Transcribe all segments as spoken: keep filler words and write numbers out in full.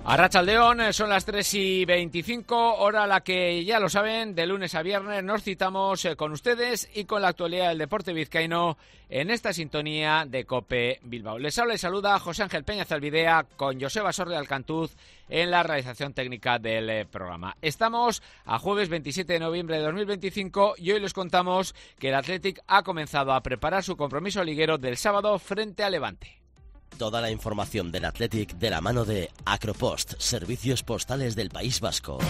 Arratsaldeón, son las tres y veinticinco, hora a la que, ya lo saben, de lunes a viernes nos citamos con ustedes y con la actualidad del deporte vizcaíno en esta sintonía de COPE Bilbao. Les habla y saluda José Ángel Peña Zalbidea con Joseba Sorri Alcantuz en la realización técnica del programa. Estamos a jueves veintisiete de noviembre de dos mil veinticinco y hoy les contamos que el Athletic ha comenzado a preparar su compromiso liguero del sábado frente a Levante. Toda la información del Athletic de la mano de Acropost, servicios postales del País Vasco.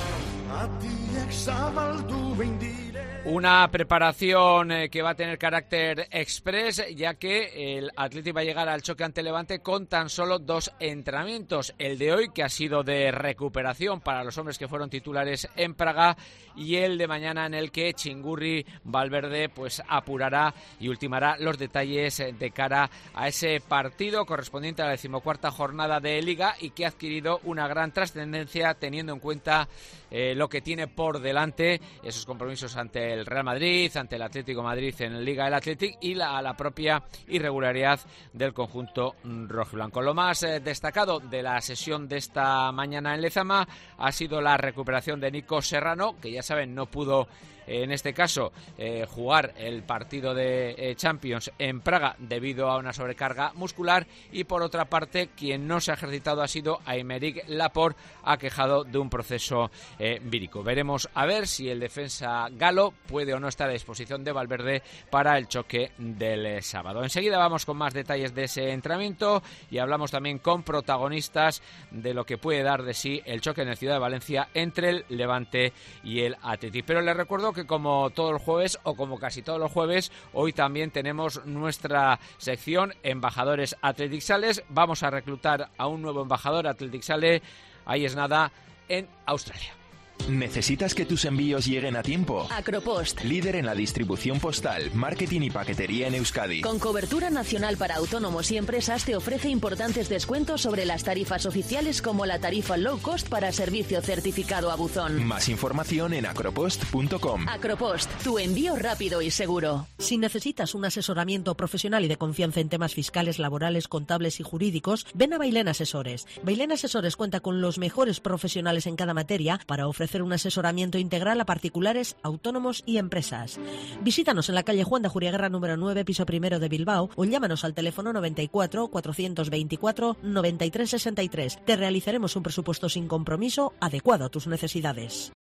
Una preparación eh, que va a tener carácter express, ya que el Athletic va a llegar al choque ante Levante con tan solo dos entrenamientos. El de hoy, que ha sido de recuperación para los hombres que fueron titulares en Praga, y el de mañana, en el que Txingurri Valverde pues apurará y ultimará los detalles de cara a ese partido correspondiente a la decimocuarta jornada de Liga y que ha adquirido una gran trascendencia teniendo en cuenta eh, lo que tiene por delante, esos compromisos ante el Real Madrid, ante el Atlético de Madrid en Liga del Athletic y la, la propia irregularidad del conjunto rojiblanco. Lo más eh, destacado de la sesión de esta mañana en Lezama ha sido la recuperación de Nico Serrano, que ya saben no pudo en este caso eh, jugar el partido de eh, Champions en Praga debido a una sobrecarga muscular, y por otra parte quien no se ha ejercitado ha sido Aymeric Laporte, aquejado de un proceso eh, vírico. Veremos a ver si el defensa galo puede o no estar a disposición de Valverde para el choque del eh, sábado. Enseguida vamos con más detalles de ese entrenamiento y hablamos también con protagonistas de lo que puede dar de sí el choque en el Ciudad de Valencia entre el Levante y el Athletic. Pero les recuerdo que que como todos los jueves, o como casi todos los jueves, hoy también tenemos nuestra sección Embajadores Athletic Sales. Vamos a reclutar a un nuevo embajador Athletic Sale, ahí es nada, en Australia. ¿Necesitas que tus envíos lleguen a tiempo? Acropost, líder en la distribución postal, marketing y paquetería en Euskadi. Con cobertura nacional para autónomos y empresas, te ofrece importantes descuentos sobre las tarifas oficiales, como la tarifa low cost para servicio certificado a buzón. Más información en acropost punto com. Acropost, tu envío rápido y seguro. Si necesitas un asesoramiento profesional y de confianza en temas fiscales, laborales, contables y jurídicos, ven a Bailén Asesores. Bailén Asesores cuenta con los mejores profesionales en cada materia para ofrecer un asesoramiento integral a particulares, autónomos y empresas. Visítanos en la calle Juan de Ajuriaguerra número nueve, piso primero de Bilbao, o llámanos al teléfono noventa y cuatro, cuatrocientos veinticuatro, noventa y tres sesenta y tres. Te realizaremos un presupuesto sin compromiso adecuado a tus necesidades.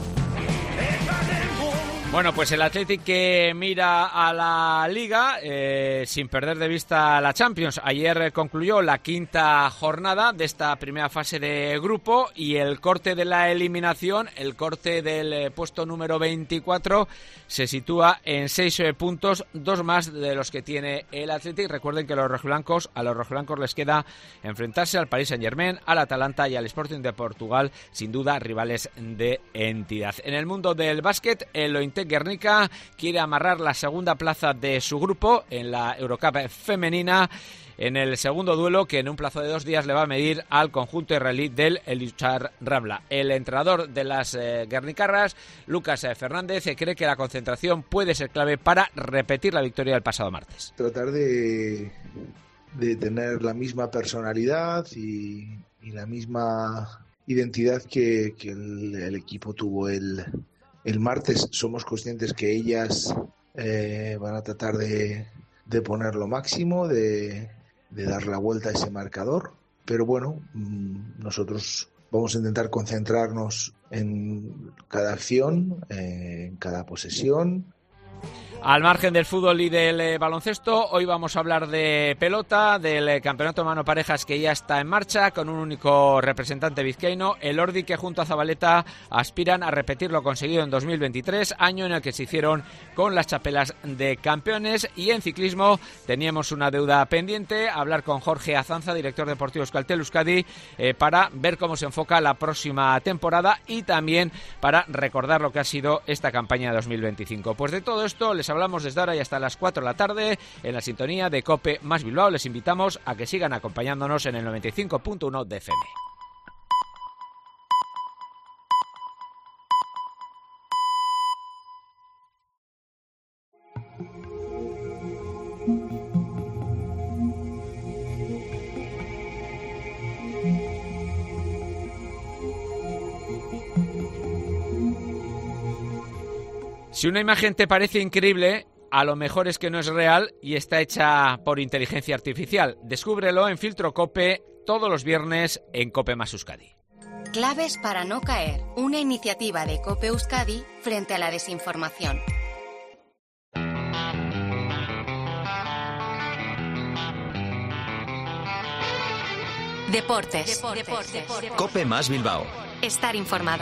Bueno, pues el Athletic que mira a la Liga eh, sin perder de vista la Champions. Ayer concluyó la quinta jornada de esta primera fase de grupo y el corte de la eliminación, el corte del eh, puesto número veinticuatro, se sitúa en seis eh, puntos, dos más de los que tiene el Athletic. Recuerden que los rojiblancos, a los rojiblancos les queda enfrentarse al Paris Saint-Germain, al Atalanta y al Sporting de Portugal, sin duda rivales de entidad. En el mundo del básquet, el Ointec Guernica quiere amarrar la segunda plaza de su grupo en la Eurocup femenina en el segundo duelo que en un plazo de dos días le va a medir al conjunto israelí del Eluchar Rabla. El entrenador de las eh, guernicarras, Lucas eh, Fernández, eh, cree que la concentración puede ser clave para repetir la victoria del pasado martes. Tratar de, de tener la misma personalidad y, y la misma identidad que, que el, el equipo tuvo el El martes. Somos conscientes que ellas eh, van a tratar de, de poner lo máximo, de, de dar la vuelta a ese marcador, pero bueno, nosotros vamos a intentar concentrarnos en cada acción, eh, en cada posesión. Al margen del fútbol y del eh, baloncesto, hoy vamos a hablar de pelota, del eh, campeonato mano parejas que ya está en marcha con un único representante vizcaíno, el Ordi, que junto a Zabaleta aspiran a repetir lo conseguido en dos mil veintitrés, año en el que se hicieron con las chapelas de campeones. Y en ciclismo teníamos una deuda pendiente, hablar con Jorge Azanza, director deportivo Euskaltel Euskadi, eh, para ver cómo se enfoca la próxima temporada y también para recordar lo que ha sido esta campaña de dos mil veinticinco. Pues de todo esto les hablamos desde ahora y hasta las cuatro de la tarde en la sintonía de COPE más Bilbao. Les invitamos a que sigan acompañándonos en el noventa y cinco punto uno de F M. Si una imagen te parece increíble, a lo mejor es que no es real y está hecha por inteligencia artificial. Descúbrelo en Filtro COPE todos los viernes en COPE más Euskadi. Claves para no caer. Una iniciativa de COPE Euskadi frente a la desinformación. Deportes. Deportes. Deportes. COPE más Bilbao. Estar informado.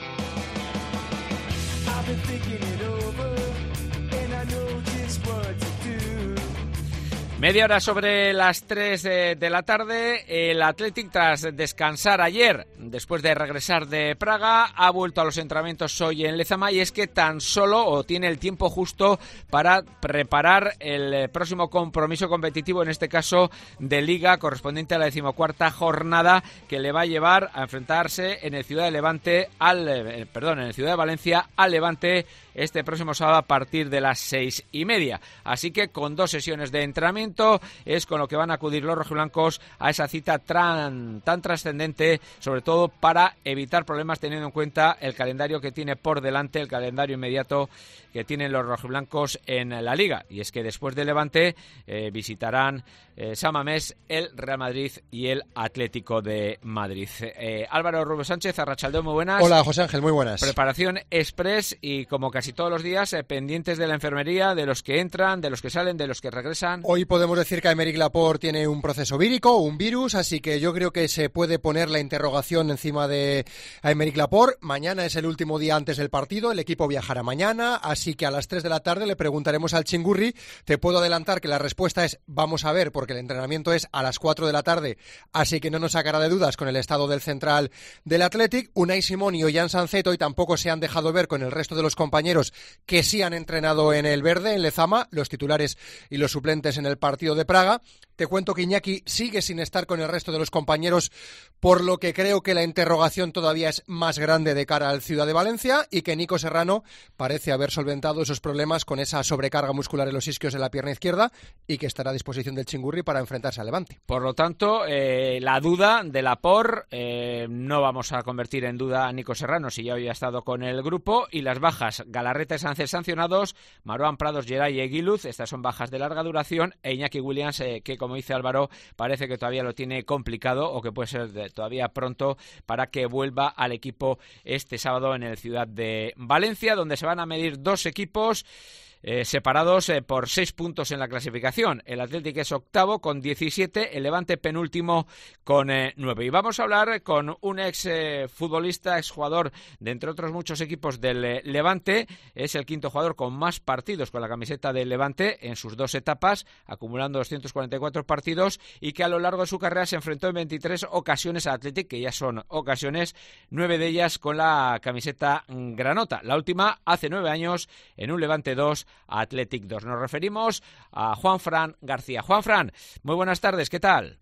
Media hora sobre las tres de, de la tarde, el Athletic, tras descansar ayer, después de regresar de Praga, ha vuelto a los entrenamientos hoy en Lezama, y es que tan solo, o tiene el tiempo justo para preparar el próximo compromiso competitivo, en este caso de Liga, correspondiente a la decimocuarta jornada, que le va a llevar a enfrentarse en el Ciudad de Levante al, eh, perdón, en el Ciudad de Valencia al Levante este próximo sábado a partir de las seis y media. Así que con dos sesiones de entrenamiento es con lo que van a acudir los rojiblancos a esa cita tan, tan trascendente, sobre todo para evitar problemas, teniendo en cuenta el calendario que tiene por delante, el calendario inmediato que tienen los rojiblancos en la Liga. Y es que después de Levante eh, visitarán eh, San Mamés, el Real Madrid y el Atlético de Madrid. Eh, Álvaro Rubio Sánchez, arratsaldeon, muy buenas. Hola, José Ángel, muy buenas. Preparación express y, como casi todos los días, eh, pendientes de la enfermería, de los que entran, de los que salen, de los que regresan. Hoy podemos decir que Aymeric Laporte tiene un proceso vírico, un virus, así que yo creo que se puede poner la interrogación encima de Aymeric Laporte. Mañana es el último día antes del partido, el equipo viajará mañana, así que a las tres de la tarde le preguntaremos al Chingurri. Te puedo adelantar que la respuesta es vamos a ver, porque el entrenamiento es a las cuatro de la tarde, así que no nos sacará de dudas con el estado del central del Athletic. Unai Simón y Ollán Sanceto, y tampoco se han dejado ver con el resto de los compañeros que sí han entrenado en el verde, en Lezama, los titulares y los suplentes en el partido de Praga. Te cuento que Iñaki sigue sin estar con el resto de los compañeros, por lo que creo que la interrogación todavía es más grande de cara al Ciudad de Valencia, y que Nico Serrano parece haber solventado esos problemas con esa sobrecarga muscular en los isquios de la pierna izquierda, y que estará a disposición del Chingurri para enfrentarse al Levante. Por lo tanto, eh, la duda de Laporte, eh, no vamos a convertir en duda a Nico Serrano, si ya hoy ha estado con el grupo, y las bajas: Galarreta y Sánchez sancionados, Marouane Prados, Geray y Eguiluz, estas son bajas de larga duración, e Iñaki Williams, eh, que como dice Álvaro, parece que todavía lo tiene complicado, o que puede ser de, todavía pronto para que vuelva al equipo este sábado en el Ciudad de Valencia, donde se van a medir dos equipos Eh, separados eh, por seis puntos en la clasificación. El Athletic es octavo con diecisiete, el Levante penúltimo con eh, nueve. Y vamos a hablar con un ex eh, futbolista, ex jugador de, entre otros muchos equipos, del eh, Levante. Es el quinto jugador con más partidos con la camiseta del Levante en sus dos etapas, acumulando doscientos cuarenta y cuatro partidos, y que a lo largo de su carrera se enfrentó en veintitrés ocasiones a Athletic, que ya son ocasiones, nueve de ellas con la camiseta granota. La última hace nueve años en un Levante dos, Athletic dos. Nos referimos a Juanfran García. Juanfran, muy buenas tardes, ¿qué tal?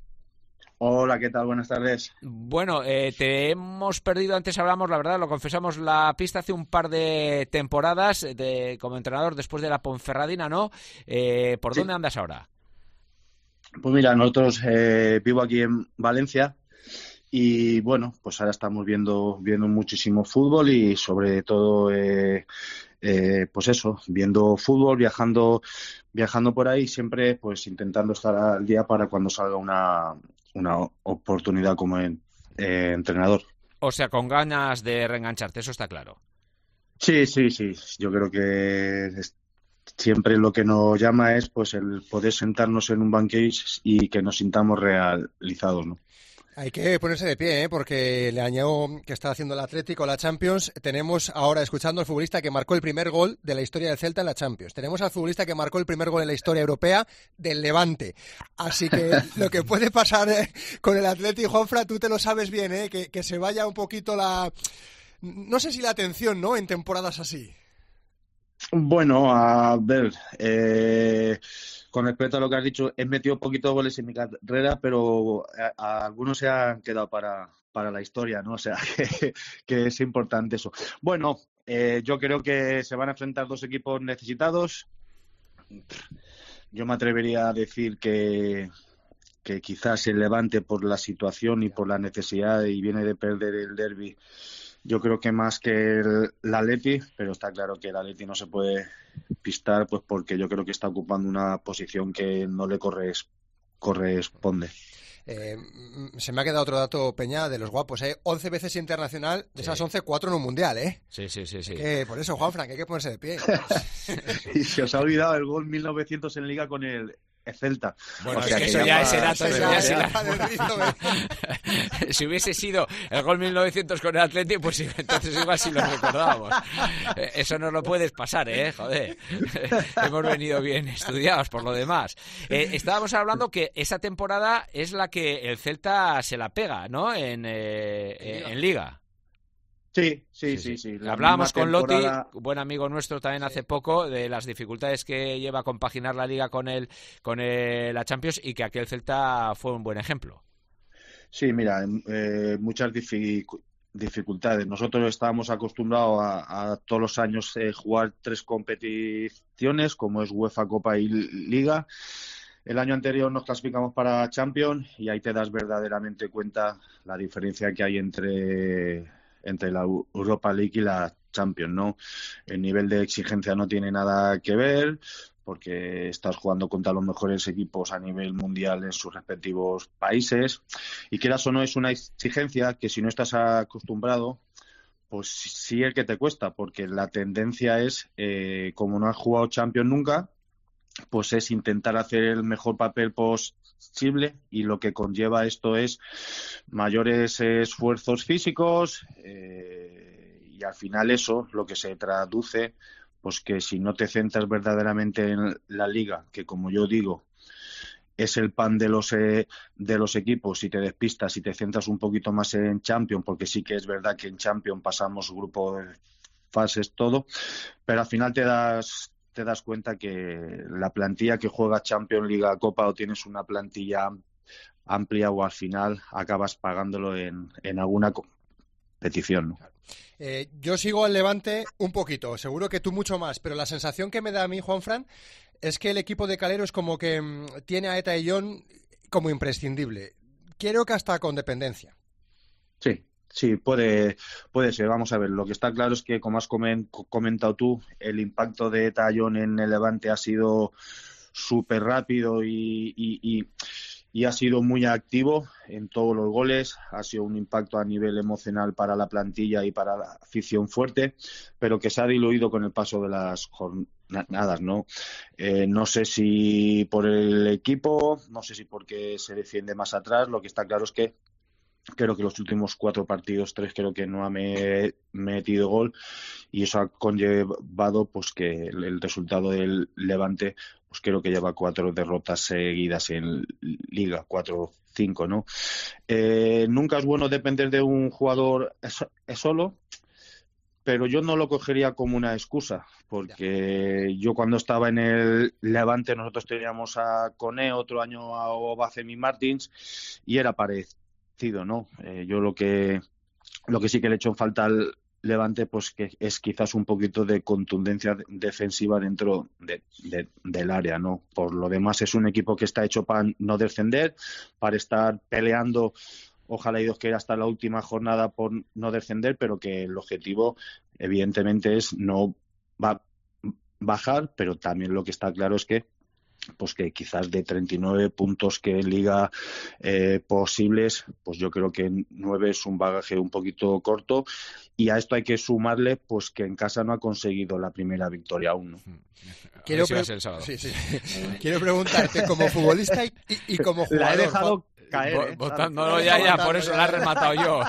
Hola, ¿qué tal? Buenas tardes. Bueno, eh, te hemos perdido, antes hablamos, la verdad, lo confesamos, la pista hace un par de temporadas de, como entrenador después de la Ponferradina, ¿no? Eh, ¿Por sí. dónde andas ahora? Pues mira, nosotros eh, vivo aquí en Valencia y bueno, pues ahora estamos viendo, viendo muchísimo fútbol y sobre todo... Eh, Eh, pues eso, viendo fútbol, viajando viajando por ahí, siempre pues intentando estar al día para cuando salga una, una oportunidad como en, eh, entrenador. O sea, con ganas de reengancharte, eso está claro. Sí, sí, sí, yo creo que es, siempre lo que nos llama es pues el poder sentarnos en un banquillo y que nos sintamos realizados, ¿no? Hay que ponerse de pie, ¿eh? Porque el año que está haciendo el Atlético, la Champions, tenemos ahora escuchando al futbolista que marcó el primer gol de la historia del Celta en la Champions. Tenemos al futbolista que marcó el primer gol en la historia europea del Levante. Así que lo que puede pasar eh, con el Atlético, Juanfran, tú te lo sabes bien, ¿eh? Que, que se vaya un poquito la... No sé si la atención, ¿no? En temporadas así. Bueno, a ver... Eh... Con respecto a lo que has dicho, he metido poquitos goles en mi carrera, pero a, a algunos se han quedado para, para la historia, ¿no? O sea, que, que es importante eso. Bueno, eh, yo creo que se van a enfrentar dos equipos necesitados. Yo me atrevería a decir que, que quizás el Levante, por la situación y por la necesidad, y viene de perder el derbi, yo creo que más que el, el Atleti, pero está claro que el Atleti no se puede pistar, pues porque yo creo que está ocupando una posición que no le corres, corresponde. Eh, se me ha quedado otro dato, Peña, de los guapos, ¿eh? once veces internacional, de esas once, cuatro en un mundial, ¿eh? Sí, sí, sí. sí. Que, por eso, Juanfran, que hay que ponerse de pie. Y se os ha olvidado el gol mil novecientos en Liga con el Celta. Bueno, o es sea que que eso ya ya pa- ese dato Eso ya ya se era la- del Rizo, Si hubiese sido el gol mil novecientos con el Atleti, pues sí, entonces igual sí lo recordábamos. Eh, Eso no lo puedes pasar, ¿eh? Joder. Hemos venido bien estudiados por lo demás. Eh, estábamos hablando que esa temporada es la que el Celta se la pega, ¿no? En, eh, eh, en Liga. Sí, sí, sí, sí. La Hablábamos misma con Loti, temporada- buen amigo nuestro también hace poco, de las dificultades que lleva a compaginar la Liga con el, con el, la Champions, y que aquel Celta fue un buen ejemplo. Sí, mira, eh, muchas dificu- dificultades. Nosotros estábamos acostumbrados a, a todos los años eh, jugar tres competiciones, como es UEFA, Copa y Liga. El año anterior nos clasificamos para Champions y ahí te das verdaderamente cuenta la diferencia que hay entre entre la Europa League y la Champions, ¿no? El nivel de exigencia no tiene nada que ver, porque estás jugando contra los mejores equipos a nivel mundial en sus respectivos países, y quieras o no, es una exigencia que si no estás acostumbrado, pues sí es que te cuesta, porque la tendencia es, eh, como no has jugado Champions nunca, pues es intentar hacer el mejor papel posible, y lo que conlleva esto es mayores esfuerzos físicos, eh, y al final eso lo que se traduce, pues que si no te centras verdaderamente en la Liga, que como yo digo es el pan de los eh, de los equipos, si te despistas, si te centras un poquito más en Champions, porque sí que es verdad que en Champions pasamos grupo de fases, todo, pero al final te das te das cuenta que la plantilla que juega Champions, Liga, Copa, o tienes una plantilla amplia, o al final acabas pagándolo en, en alguna competición, ¿no? Eh, yo sigo al Levante un poquito, seguro que tú mucho más, pero la sensación que me da a mí, Juanfran, es que el equipo de Calero es como que mmm, tiene a Eta y John como imprescindible. Creo que hasta con dependencia. Sí. Sí, puede, puede ser. Vamos a ver, lo que está claro es que, como has comen, comentado tú, el impacto de Tallón en el Levante ha sido súper rápido y, y, y, y ha sido muy activo en todos los goles. Ha sido un impacto a nivel emocional para la plantilla y para la afición fuerte, pero que se ha diluido con el paso de las jornadas, ¿no? Eh, no sé si por el equipo, no sé si porque se defiende más atrás. Lo que está claro es que creo que los últimos cuatro partidos, tres, creo que no ha me, metido gol, y eso ha conllevado pues que el, el resultado del Levante, pues creo que lleva cuatro derrotas seguidas en Liga, cuatro o cinco, ¿no? Eh, nunca es bueno depender de un jugador es, es solo, pero yo no lo cogería como una excusa, porque yo cuando estaba en el Levante nosotros teníamos a Koné, otro año a Obafemi Martins, y era parecido, ¿no? Eh, yo lo que lo que sí que le he hecho en falta al Levante, pues que es quizás un poquito de contundencia defensiva dentro de, de, del área, ¿no? Por lo demás es un equipo que está hecho para no descender, para estar peleando, ojalá y Dios quiera, hasta la última jornada por no descender, pero que el objetivo evidentemente es no va bajar, pero también lo que está claro es que pues que quizás de treinta y nueve puntos que en Liga eh, posibles, pues yo creo que nueve es un bagaje un poquito corto, y a esto hay que sumarle pues que en casa no ha conseguido la primera victoria aún, ¿no? Quiero, pre- sí, sí. Quiero preguntarte como futbolista y, y, y como jugador. La he dejado caer, ¿eh? Votándolo ya, ya, por eso la he rematado yo.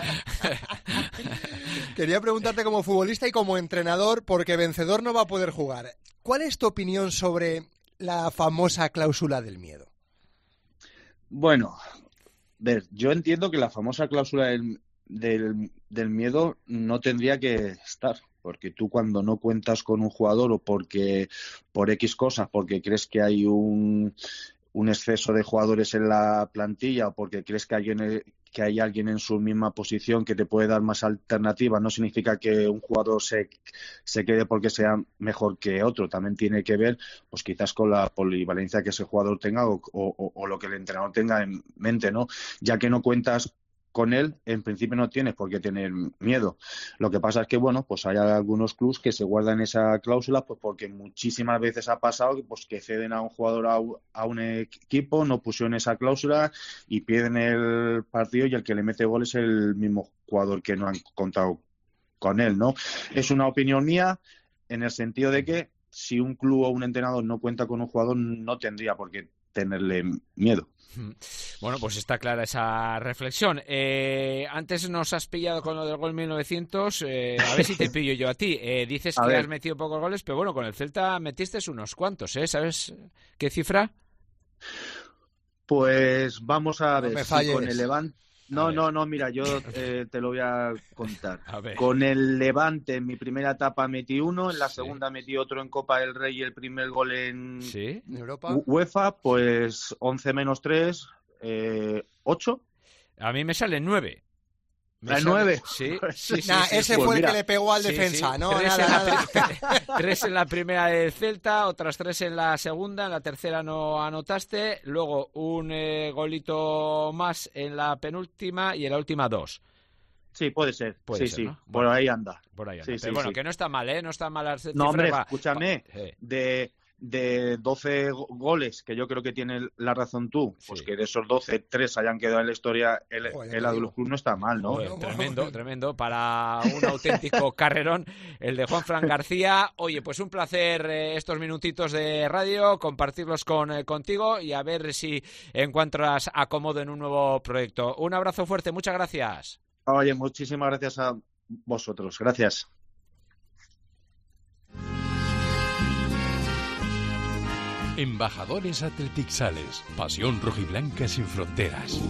Quería preguntarte como futbolista y como entrenador, porque vencedor no va a poder jugar. ¿Cuál es tu opinión sobre la famosa cláusula del miedo? Bueno, ver, yo entiendo que la famosa cláusula del, del, del miedo no tendría que estar, porque tú cuando no cuentas con un jugador, o porque por X cosas, porque crees que hay un, un exceso de jugadores en la plantilla, o porque crees que alguien que hay alguien en su misma posición que te puede dar más alternativas, no significa que un jugador se, se quede porque sea mejor que otro. También tiene que ver, pues quizás con la polivalencia que ese jugador tenga, o, o, o lo que el entrenador tenga en mente, ¿no? Ya que no cuentas con él, en principio no tienes por qué tener miedo. Lo que pasa es que, bueno, pues hay algunos clubs que se guardan esa cláusula, pues porque muchísimas veces ha pasado que, pues, que ceden a un jugador a, a un equipo, no pusieron esa cláusula y pierden el partido, y el que le mete gol es el mismo jugador que no han contado con él, ¿no? Es una opinión mía, en el sentido de que si un club o un entrenador no cuenta con un jugador, no tendría por qué tenerle miedo. Bueno, pues está clara esa reflexión. Eh, antes nos has pillado con lo del gol mil novecientos, eh, a ver si te pillo yo a ti. Eh, dices a que ver. has metido pocos goles, pero bueno, con el Celta metiste unos cuantos, ¿eh? ¿Sabes qué cifra? Pues vamos a No ver me si falles. con el Levante... No, ver. no, no, mira, yo eh, te lo voy a contar. A ver. Con el Levante en mi primera etapa metí uno, en la Sí. segunda metí otro en Copa del Rey y el primer gol en ¿Sí? En Europa. U- UEFA, pues once menos tres, eh, ocho. A mí me salen nueve. Me ¿La sale- nueve? Sí, sí, sí, Nah, sí, ese sí. fue Pues el mira, que le pegó al Sí, defensa, sí. ¿no? Tres, Nada, en la nada. pri- tres en la primera del Celta, otras tres en la segunda, en la tercera no anotaste, luego un eh, golito más en la penúltima y en la última dos. Sí, puede ser. Puede sí, ser, sí, ¿no? por Bueno. ahí anda. Por ahí anda. Sí, Pero sí, bueno, sí. que no está mal, ¿eh? No está mal las cifras. No, hombre, va- escúchame, pa- sí. de, de doce go- goles, que yo creo que tienes la razón tú, pues Sí. que de esos doce, tres hayan quedado en la historia, el, Joder, ya el te Adulus digo. Club no está mal, ¿no? Joder, No, tremendo, no. tremendo. Para un auténtico carrerón, el de Juanfran García. Oye, pues un placer eh, estos minutitos de radio, compartirlos con eh, contigo y a ver si encuentras acomodo en un nuevo proyecto. Un abrazo fuerte, muchas gracias. Oye, muchísimas gracias a vosotros. Gracias. Embajadores Athletic Sales, pasión rojiblanca sin fronteras.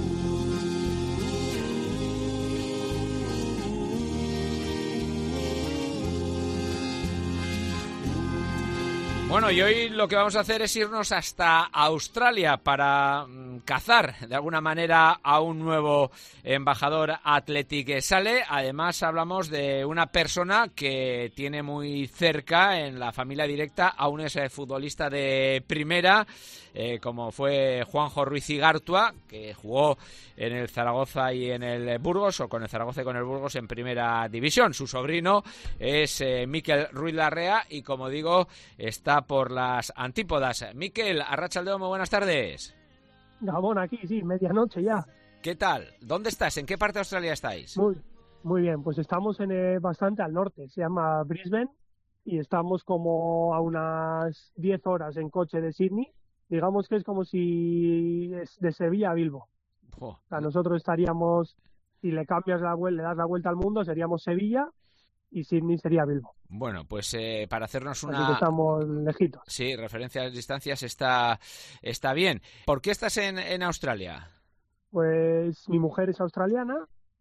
Bueno, y hoy lo que vamos a hacer es irnos hasta Australia para mm, cazar de alguna manera a un nuevo embajador Athletic Sale. Además hablamos de una persona que tiene muy cerca en la familia directa a un exfutbolista de primera, eh, como fue Juanjo Ruiz Igartua, que jugó en el Zaragoza y en el Burgos, o con el Zaragoza y con el Burgos en primera división. Su sobrino es eh, Mikel Ruiz Larrea y, como digo, está por las antípodas. Mikel, arratsaldeon, muy buenas tardes. Gabón aquí, sí, medianoche ya. ¿Qué tal? ¿Dónde estás? ¿En qué parte de Australia estáis? Muy, muy bien, pues estamos en eh, bastante al norte, se llama Brisbane y estamos como a unas diez horas en coche de Sydney. Digamos que es como si es de Sevilla a Bilbo. Jo. O sea, nosotros estaríamos, si le cambias la vuelta, le das la vuelta al mundo, seríamos Sevilla y Sydney sería Bilbo. Bueno, pues eh, para hacernos Así que una... estamos lejitos. Sí, referencias, distancias, está, está bien. ¿Por qué estás en, en Australia? Pues mi mujer es australiana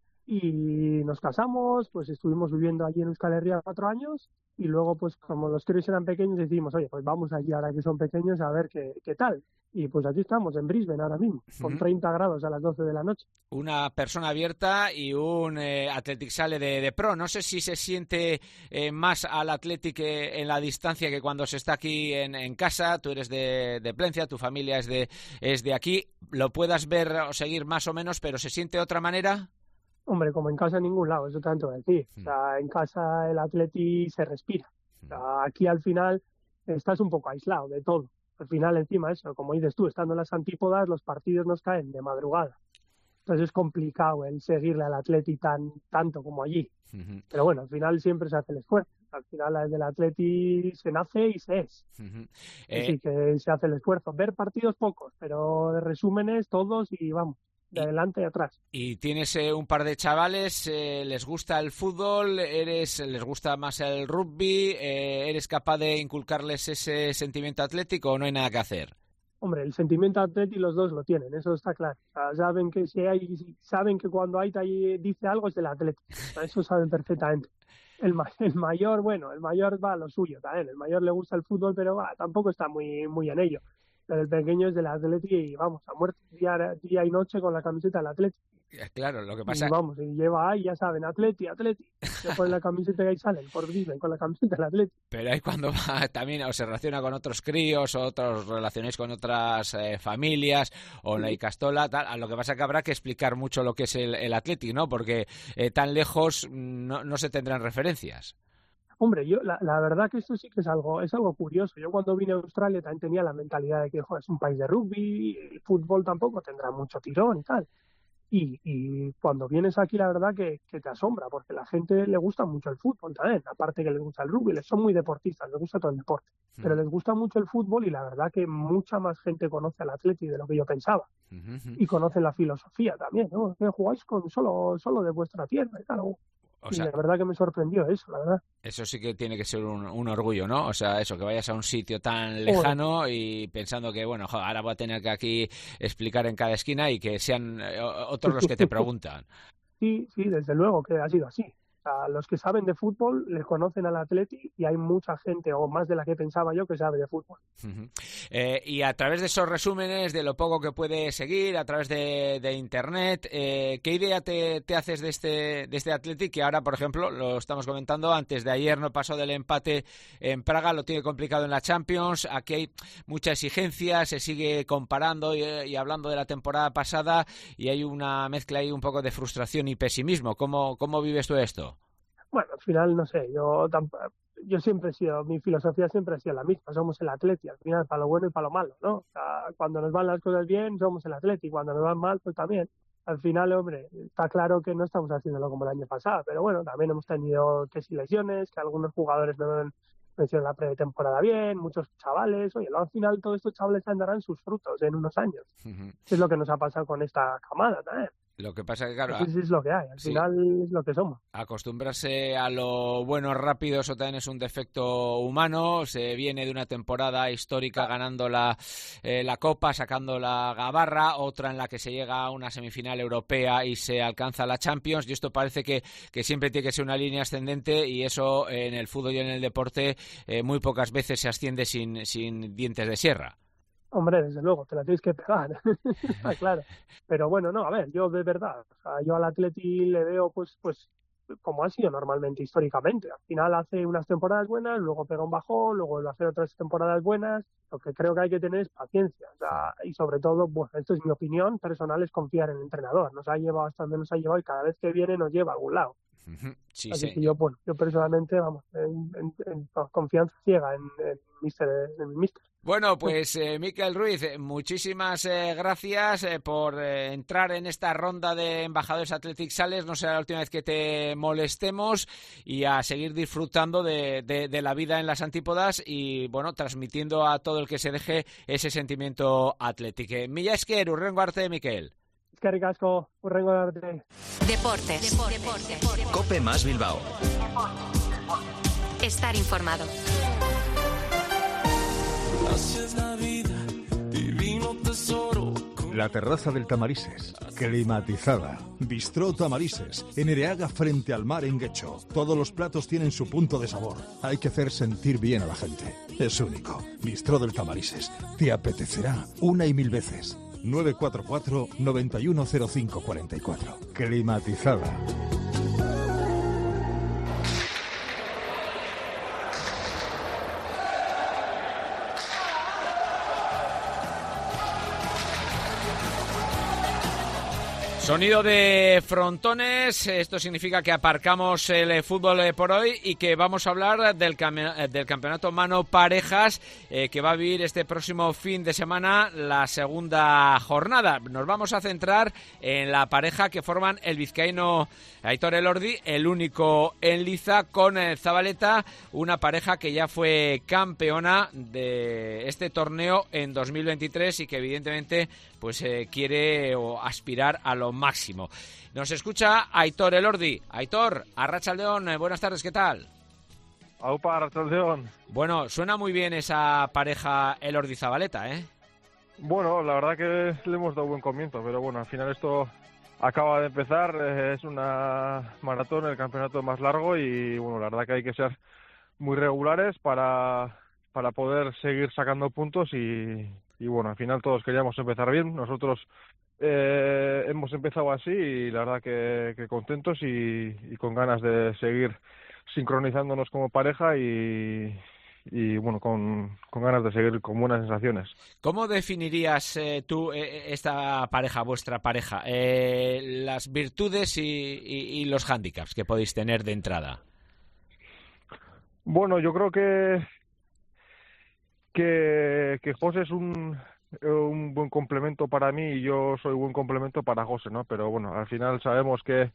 y nos casamos, pues estuvimos viviendo allí en Euskal Herria cuatro años y luego pues como los críos eran pequeños decidimos, oye, pues vamos allí ahora que son pequeños a ver qué, qué tal. Y pues aquí estamos, en Brisbane ahora mismo, con Ujú. treinta grados a las doce de la noche. Una persona abierta y un eh, Athletic Sale de, de pro. No sé si se siente eh, más al Athletic eh, en la distancia que cuando se está aquí en, en casa. Tú eres de, de Plencia, tu familia es de, es de aquí. Lo puedas ver o seguir más o menos, pero ¿se siente de otra manera? Hombre, como en casa en ningún lado, eso tanto decir. Mm. O sea, en casa el Atleti se respira. O sea, aquí al final estás un poco aislado de todo. Al final, encima eso, como dices tú, estando en las antípodas, los partidos nos caen de madrugada. Entonces es complicado el seguirle al Atleti tan, tanto como allí. Ujú, Pero bueno, al final siempre se hace el esfuerzo. Al final el del Atleti se nace y se es. ujú. Así Eh, que se hace el esfuerzo. Ver partidos pocos, pero de resúmenes todos y vamos, de Y- adelante y atrás. y tienes eh, un par de chavales, eh, les gusta el fútbol, eres, les gusta más el rugby, eh, ¿eres capaz de inculcarles ese sentimiento atlético o no hay nada que hacer? Hombre, el sentimiento Atleti los dos lo tienen, eso está claro. O sea, saben que si hay, saben que cuando Aita dice algo es del Atleti. O sea, eso saben perfectamente. El, ma- el mayor, bueno, el mayor va a lo suyo también. El mayor le gusta el fútbol, pero va, tampoco está muy, muy en ello. Pero el pequeño es del Atleti y vamos, a muerte día, día y noche con la camiseta del Atleti. Claro, lo que pasa... Y vamos, y lleva ahí, ya saben, Atleti, Atleti. Se ponen la camiseta y ahí salen, por viven con la camiseta del Atleti. Pero ahí cuando va también o se relaciona con otros críos, o otros relaciones con otras eh, familias, o en la Icastola, tal. A lo que pasa que habrá que explicar mucho lo que es el, el Atleti, ¿no? Porque eh, tan lejos no, no se tendrán referencias. Hombre, yo la, la verdad que esto sí que es algo es algo curioso. Yo cuando vine a Australia también tenía la mentalidad de que joder, es un país de rugby, el fútbol tampoco tendrá mucho tirón y tal. Y, y cuando vienes aquí, la verdad que, que te asombra, porque a la gente le gusta mucho el fútbol también, aparte que les gusta el rugby, les son muy deportistas, les gusta todo el deporte, mm. pero les gusta mucho el fútbol y la verdad que mucha más gente conoce al Atleti de lo que yo pensaba. Mm-hmm. Y conocen la filosofía también, ¿no? Que jugáis con solo, solo de vuestra tierra y tal. O sea, y la verdad que me sorprendió eso, la verdad. Eso sí que tiene que ser un, un orgullo, ¿no? O sea, eso, que vayas a un sitio tan lejano oh. y pensando que, bueno, joder, ahora voy a tener que aquí explicar en cada esquina y que sean otros los que te preguntan. Sí, sí, desde luego que ha sido así. A los que saben de fútbol les conocen al Atleti y hay mucha gente, o más de la que pensaba yo, que sabe de fútbol. Uh-huh. Eh, y a través de esos resúmenes, de lo poco que puedes seguir, a través de, de Internet, eh, ¿qué idea te, te haces de este, de este Atleti? Que ahora, por ejemplo, lo estamos comentando, antes de ayer no pasó del empate en Praga, lo tiene complicado en la Champions, aquí hay mucha exigencia, se sigue comparando y, y hablando de la temporada pasada y hay una mezcla ahí un poco de frustración y pesimismo. ¿Cómo, cómo vives tú esto? Bueno, al final, no sé, yo yo siempre he sido, mi filosofía siempre ha sido la misma, somos el Atleti, al final, para lo bueno y para lo malo, ¿no? O sea, cuando nos van las cosas bien, somos el Atleti, cuando nos van mal, pues también. Al final, hombre, está claro que no estamos haciéndolo como el año pasado, pero bueno, también hemos tenido que si lesiones, que algunos jugadores no han hecho la pretemporada bien, muchos chavales, oye, al final todos estos chavales darán sus frutos en unos años. Uh-huh. Es lo que nos ha pasado con esta camada también. Lo que pasa es que, claro... Pues sí, es lo que hay, al sí. final es lo que somos. Acostumbrarse a lo bueno rápido, eso también es un defecto humano. Se viene de una temporada histórica ganando la, eh, la Copa, sacando la gabarra, otra en la que se llega a una semifinal europea y se alcanza la Champions, y esto parece que, que siempre tiene que ser una línea ascendente, y eso en el fútbol y en el deporte eh, muy pocas veces se asciende sin, sin dientes de sierra. Hombre, desde luego, te la tienes que pegar, claro. Pero bueno, no, a ver, yo de verdad, o sea, yo al Atleti le veo pues pues como ha sido normalmente, históricamente. Al final hace unas temporadas buenas, luego pega un bajón, luego vuelve a hacer otras temporadas buenas. Lo que creo que hay que tener es paciencia. O sea, y sobre todo, bueno, esto es mi opinión personal, es confiar en el entrenador. Nos ha llevado hasta donde nos ha llevado y cada vez que viene nos lleva a algún lado. Sí, Así sí. que yo, bueno, yo personalmente, vamos, en, en, en confianza ciega en, en, mister, en el míster. Bueno, pues eh, Mikel Ruiz, muchísimas eh, gracias eh, por eh, entrar en esta ronda de embajadores Athletic Sales. No será la última vez que te molestemos, y a seguir disfrutando de, de, de la vida en las antípodas y, bueno, transmitiendo a todo el que se deje ese sentimiento Athletic. Mila esker, hurrengo arte, Mikel. Eskerrik asko, hurrengo arte. Deportes. Deportes. Deportes. Cope más Bilbao. Estar informado. La terraza del Tamarises, climatizada. Bistró Tamarises, en Ereaga frente al mar en Guecho. Todos los platos tienen su punto de sabor. Hay que hacer sentir bien a la gente. Es único. Bistró del Tamarises. Te apetecerá una y mil veces. nueve cuatro cuatro, nueve uno cero cinco cuatro cuatro. Climatizada. Sonido de frontones, esto significa que aparcamos el fútbol por hoy y que vamos a hablar del, cam- del campeonato mano parejas eh, que va a vivir este próximo fin de semana la segunda jornada. Nos vamos a centrar en la pareja que forman el vizcaíno Aitor Elordi, el único en liza, con eh, Zabaleta, una pareja que ya fue campeona de este torneo en dos mil veintitrés y que evidentemente pues eh, quiere o aspirar a lo máximo. Nos escucha Aitor Elordi. Aitor, Arratsaldeon, eh, buenas tardes, ¿qué tal? Aupa, Arratsaldeon. Bueno, suena muy bien esa pareja Elordi-Zabaleta, ¿eh? Bueno, la verdad que le hemos dado buen comienzo, pero bueno, al final esto acaba de empezar, eh, es una maratón, el campeonato más largo, y bueno, la verdad que hay que ser muy regulares para, para poder seguir sacando puntos y, y bueno, al final todos queríamos empezar bien. Nosotros eh, hemos empezado así y la verdad que, que contentos y, y con ganas de seguir sincronizándonos como pareja y, y bueno, con, con ganas de seguir con buenas sensaciones. ¿Cómo definirías eh, tú eh, esta pareja, vuestra pareja, eh, las virtudes y, y, y los hándicaps que podéis tener de entrada? Bueno, yo creo que que, que José es un, un buen complemento para mí y yo soy buen complemento para José, ¿no? Pero bueno, al final sabemos que,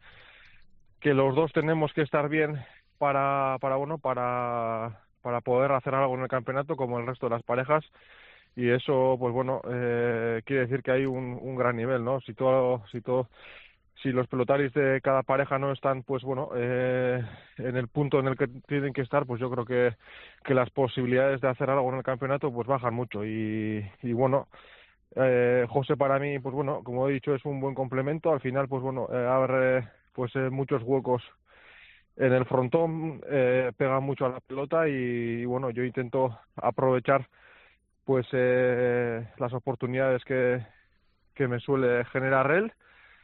que los dos tenemos que estar bien para, para bueno, para, para poder hacer algo en el campeonato como el resto de las parejas, y eso, pues bueno, eh, quiere decir que hay un, un gran nivel, ¿no? Si todo, si todo si los pelotaris de cada pareja no están, pues bueno, eh, en el punto en el que tienen que estar, pues yo creo que, que las posibilidades de hacer algo en el campeonato pues bajan mucho. Y, y bueno, eh, José para mí, pues bueno, como he dicho, es un buen complemento. Al final, pues bueno, eh, abre pues eh, muchos huecos en el frontón, eh, pega mucho a la pelota y, y bueno, yo intento aprovechar pues eh, las oportunidades que, que me suele generar él.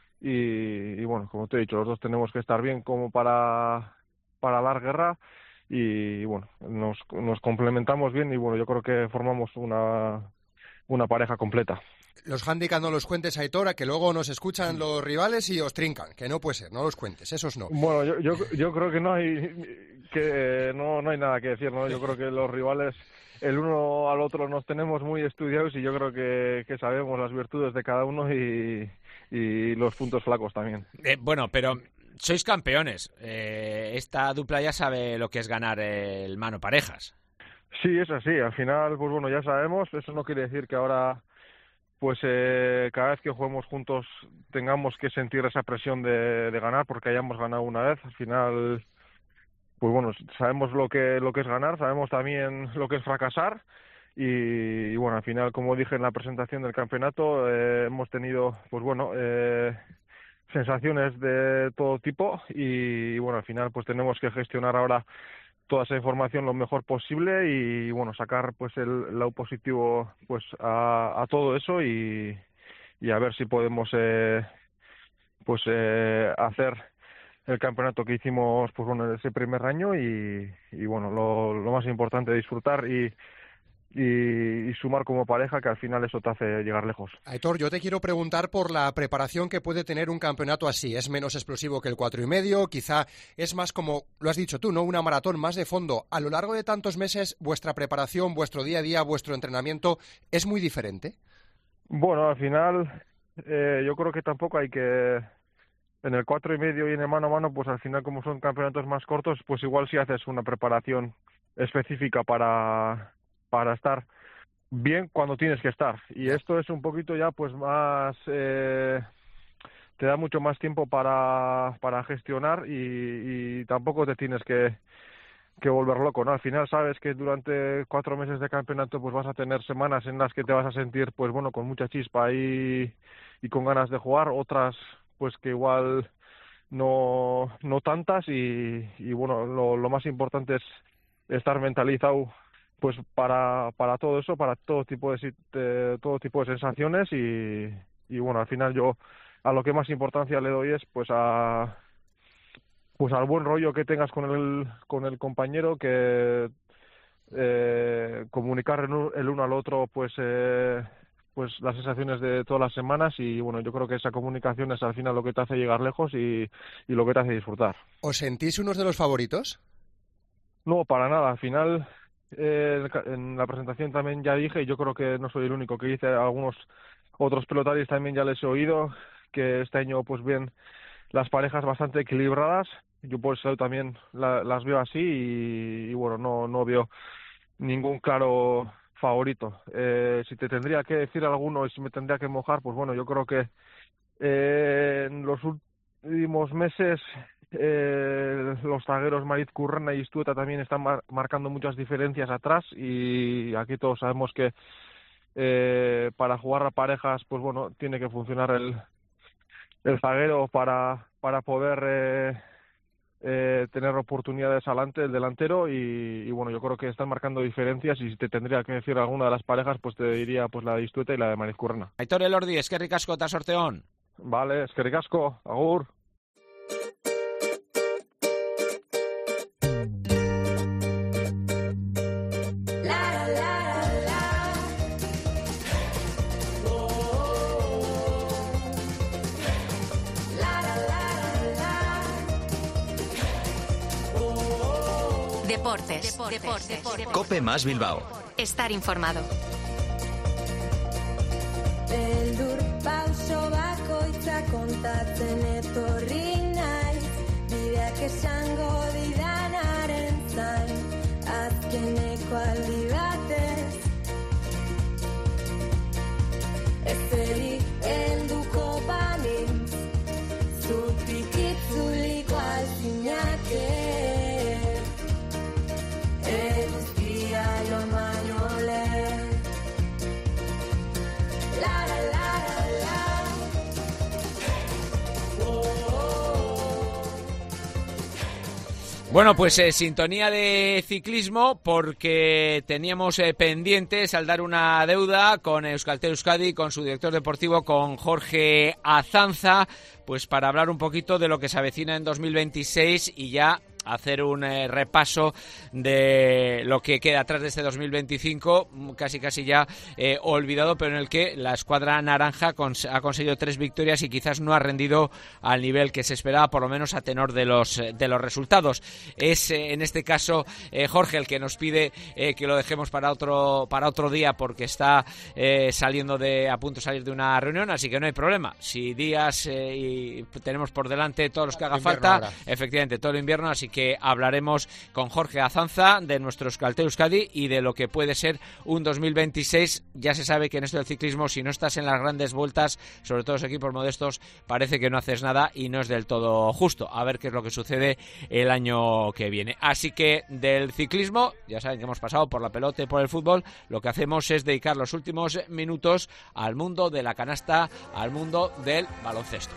Y, y bueno, como te he dicho, los dos tenemos que estar bien como para, para dar guerra y, y bueno, nos, nos complementamos bien y bueno, yo creo que formamos una, una pareja completa. Los handicaps no los cuentes, Aitor, a que luego nos escuchan los rivales y os trincan, que no puede ser, no los cuentes, esos no. Bueno, yo, yo, yo creo que no hay que no, no hay nada que decir, ¿no? Yo creo que los rivales, el uno al otro nos tenemos muy estudiados y yo creo que, que sabemos las virtudes de cada uno y, y los puntos flacos también. Eh, bueno, pero sois campeones. Eh, esta dupla ya sabe lo que es ganar el mano parejas. Sí, es así. Al final, pues bueno, ya sabemos. Eso no quiere decir que ahora, pues eh, cada vez que juguemos juntos tengamos que sentir esa presión de, de ganar porque hayamos ganado una vez. Al final, pues bueno, sabemos lo que lo que es ganar, sabemos también lo que es fracasar y, y bueno, al final, como dije en la presentación del campeonato, eh, hemos tenido, pues bueno, eh, sensaciones de todo tipo y, y bueno, al final pues tenemos que gestionar ahora toda esa información lo mejor posible y bueno, sacar pues el lado positivo pues a, a todo eso y, y a ver si podemos eh, pues eh, hacer el campeonato que hicimos pues bueno ese primer año y, y bueno lo, lo más importante, disfrutar y, y, y sumar como pareja, que al final eso te hace llegar lejos. Aitor, yo te quiero preguntar por la preparación que puede tener un campeonato así. ¿Es menos explosivo que el cuatro y medio? Quizá es más, como lo has dicho tú, ¿no? Una maratón más de fondo. A lo largo de tantos meses, vuestra preparación, vuestro día a día, vuestro entrenamiento, ¿es muy diferente? Bueno, al final eh, yo creo que tampoco hay que... En el cuatro y medio y en el mano a mano, pues al final, como son campeonatos más cortos, pues igual si haces una preparación específica para, para estar bien cuando tienes que estar. Y esto es un poquito ya pues más... Eh, te da mucho más tiempo para, para gestionar y, y tampoco te tienes que, que volver loco, ¿no? Al final sabes que durante cuatro meses de campeonato pues vas a tener semanas en las que te vas a sentir pues bueno con mucha chispa y, y con ganas de jugar, otras pues que igual no no tantas y, y bueno, lo, lo más importante es estar mentalizado pues para para todo eso, para todo tipo de, de todo tipo de sensaciones y, y bueno, al final yo a lo que más importancia le doy es pues a pues al buen rollo que tengas con el con el compañero, que eh, comunicar el uno al otro pues eh, pues las sensaciones de todas las semanas y bueno, yo creo que esa comunicación es al final lo que te hace llegar lejos y, y lo que te hace disfrutar. ¿Os sentís unos de los favoritos? No, para nada. Al final eh, en la presentación también ya dije, y yo creo que no soy el único que dice, a algunos otros pelotaris también ya les he oído que este año pues bien las parejas bastante equilibradas. Yo por eso también la, las veo así y, y bueno, no no veo ningún claro favorito. Eh, si te tendría que decir alguno y si me tendría que mojar, pues bueno, yo creo que eh, en los últimos meses eh, los zagueros Marit Currena y Stueta también están mar- marcando muchas diferencias atrás y aquí todos sabemos que eh, para jugar a parejas, pues bueno, tiene que funcionar el, el zaguero para, para poder... Eh, eh, tener oportunidades adelante el delantero y, y bueno, yo creo que están marcando diferencias, y si te tendría que decir alguna de las parejas, pues te diría pues la de Istueta y la de Marizcurrena. Aitor Elordi, eskerrik asko eta sorte on. Vale, eskerrik asko, agur. Deportes. Deportes. Deportes. Deportes. Cope más Bilbao. Estar informado. Beldur pauso bakoitza kontatzen etorri naiz, bideak esango didanaren zain, azkeneko aldi batez. Ezeri helduko banintz, zutik itzuliko alzinake. Eguzkia lo mañole. La la la la la. Oh, oh. Bueno, pues eh, sintonía de ciclismo, porque teníamos eh, pendiente saldar una deuda con Euskaltel Euskadi, con su director deportivo, con Jorge Azanza, pues para hablar un poquito de lo que se avecina en dos mil veintiséis y ya hacer un eh, repaso de lo que queda atrás de este dos mil veinticinco, casi casi ya eh, olvidado, pero en el que la escuadra naranja cons- ha conseguido tres victorias y quizás no ha rendido al nivel que se esperaba, por lo menos a tenor de los de los resultados. Es eh, en este caso eh, Jorge el que nos pide eh, que lo dejemos para otro para otro día, porque está eh, saliendo de a punto de salir de una reunión, así que no hay problema. Si días eh, y tenemos por delante todos los que haga falta, ahora. Efectivamente todo el invierno, así que hablaremos con Jorge Azanza de nuestro Euskaltel Euskadi y de lo que puede ser un dos mil veintiséis. Ya se sabe que en esto del ciclismo, si no estás en las grandes vueltas, sobre todo los equipos modestos, parece que no haces nada y no es del todo justo. A ver qué es lo que sucede el año que viene. Así que del ciclismo, ya saben que hemos pasado por la pelota y por el fútbol, lo que hacemos es dedicar los últimos minutos al mundo de la canasta, al mundo del baloncesto.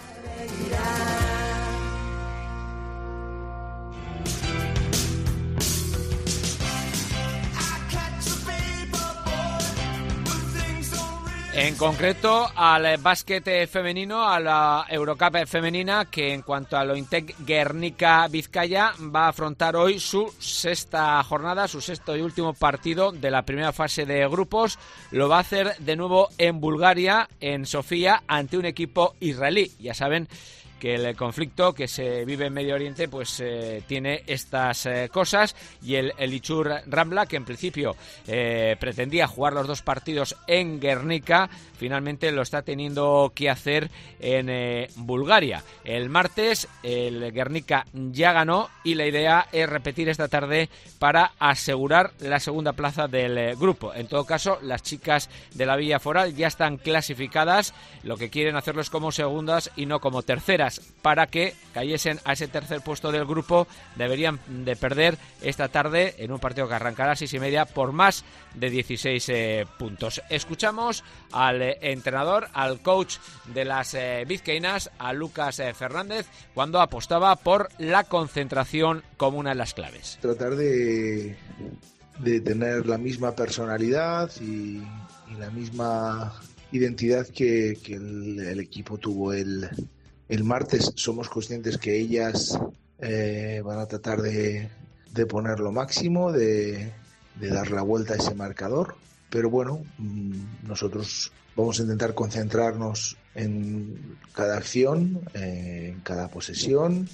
En concreto al básquet femenino, a la Eurocup femenina, que en cuanto a lo Lointec Guernica Vizcaya va a afrontar hoy su sexta jornada, su sexto y último partido de la primera fase de grupos. Lo va a hacer de nuevo en Bulgaria, en Sofía, ante un equipo israelí. Ya saben que el conflicto que se vive en Medio Oriente pues eh, tiene estas eh, cosas, y el Elichur Rambla, que en principio eh, pretendía jugar los dos partidos en Guernica, finalmente lo está teniendo que hacer en eh, Bulgaria. El martes el Guernica ya ganó y la idea es repetir esta tarde para asegurar la segunda plaza del eh, grupo. En todo caso, las chicas de la Villa Foral ya están clasificadas, lo que quieren hacerlo es como segundas y no como terceras. Para que cayesen a ese tercer puesto del grupo, deberían de perder esta tarde en un partido que arrancará a seis y media por más de dieciséis eh, puntos. Escuchamos al eh, entrenador, al coach de las eh, vizcaínas, a Lucas eh, Fernández, cuando apostaba por la concentración como una de las claves. Tratar de, de tener la misma personalidad y, y la misma identidad que, que el, el equipo tuvo el El martes. Somos conscientes que ellas eh, van a tratar de, de poner lo máximo, de, de dar la vuelta a ese marcador, pero bueno, nosotros vamos a intentar concentrarnos en cada acción, eh, en cada posesión.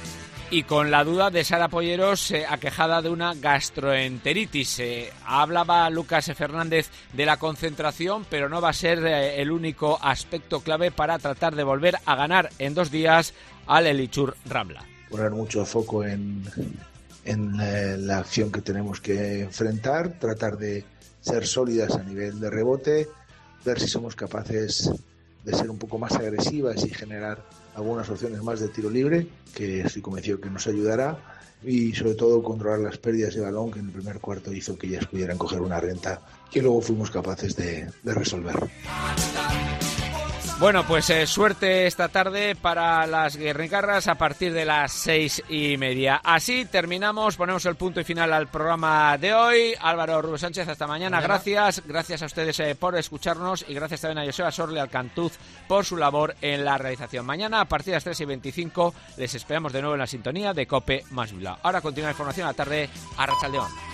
Y con la duda de Sara Polleros, eh, aquejada de una gastroenteritis. Eh, hablaba Lucas Fernández de la concentración, pero no va a ser eh, el único aspecto clave para tratar de volver a ganar en dos días al Elichur Rambla. Poner mucho foco en, en eh, la acción que tenemos que enfrentar, tratar de ser sólidas a nivel de rebote, ver si somos capaces de ser un poco más agresivas y generar algunas opciones más de tiro libre, que estoy convencido que nos ayudará, y sobre todo controlar las pérdidas de balón, que en el primer cuarto hizo que ellas pudieran coger una renta que luego fuimos capaces de, de resolver. Bueno, pues eh, suerte esta tarde para las guerricarras a partir de las seis y media. Así terminamos, ponemos el punto y final al programa de hoy. Álvaro Rubio Sánchez, hasta mañana. mañana. Gracias, gracias a ustedes eh, por escucharnos y gracias también a Joseba Sorle Alcantuz por su labor en la realización. Mañana a partir de las tres y veinticinco les esperamos de nuevo en la sintonía de COPE más Bilbao. Ahora continúa la información a la tarde a Arratsaldeon.